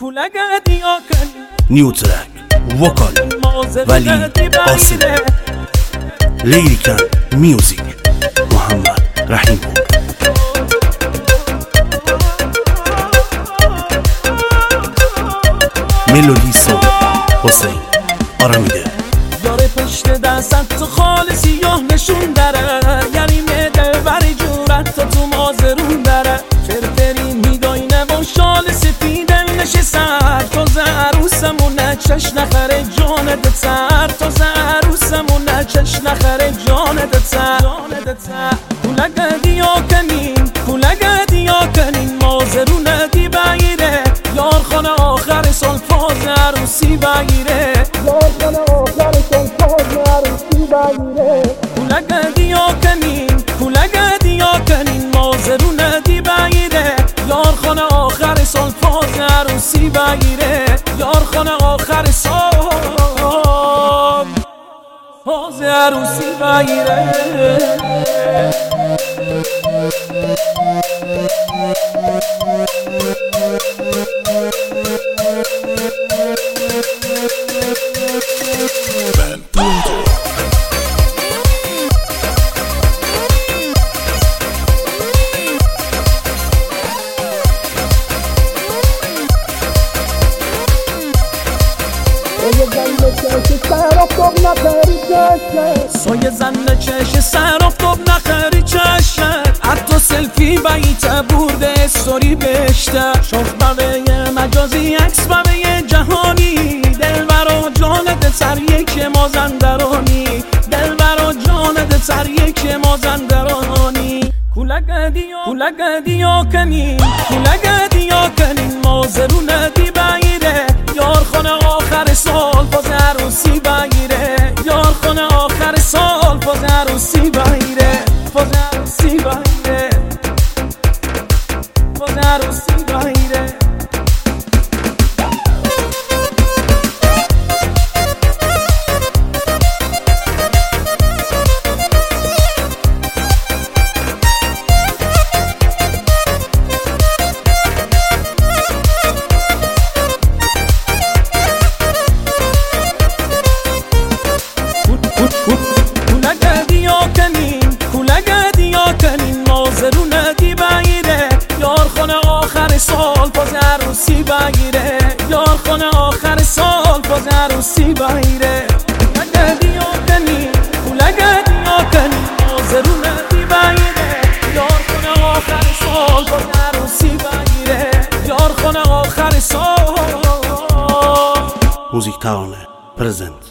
نیو ترک وکال ولی قاسم لیریکن میوزیک محمد رحیم ملودی ساز حسین آرامیده داره پشت دستت تو خال سیاه نشون داره، یعنی میده بری جورت تا تو مازرون داره. فرفری میداینه با شال سفیده نشه سر، تازه عروسمونه چش نخره جانت سر، تازه عروسمونه چش نخره جانت سر. کولک دیا کنین مازرونه دی بگیره، یار خانه آخر سال فاز عروسی بگیره، یار خانه آخر سال فاز عروسی بگیره. کولک دیا کنین مازرونه دی بگیره، یار خانه آخر سال فاز عروسی بگیره، یار خانه آخر سال فاز عروسی بگیره. سایه زن چش سر افتاب نخری چشه، حتی سلفی بیت برده استوری بشته، شاف بقیه مجازی عکس بقیه جهانی، دل برا جانت سر یک مازندرانی، دل برا جانت سر یک مازندرانی. کولک دیا کنین مازرونه دی بگیره، یار خانه آخر سال باز عروسی بگیره، یار خانه آخر سال باز عروسی بگیره، باز عروسی بگیره، باز عروسی بگیره. کولک دیا کنین مازرونه دی بگیره، یار خانه آخر سال باز عروسی بگیره، یار خانه آخر سال باز عروسی بگیره. کولک دیا کنین مازرونه دی بگیره، یار خانه آخر سال باز عروسی بگیره، یار خانه آخر سال. موزیک تاونه پرزنت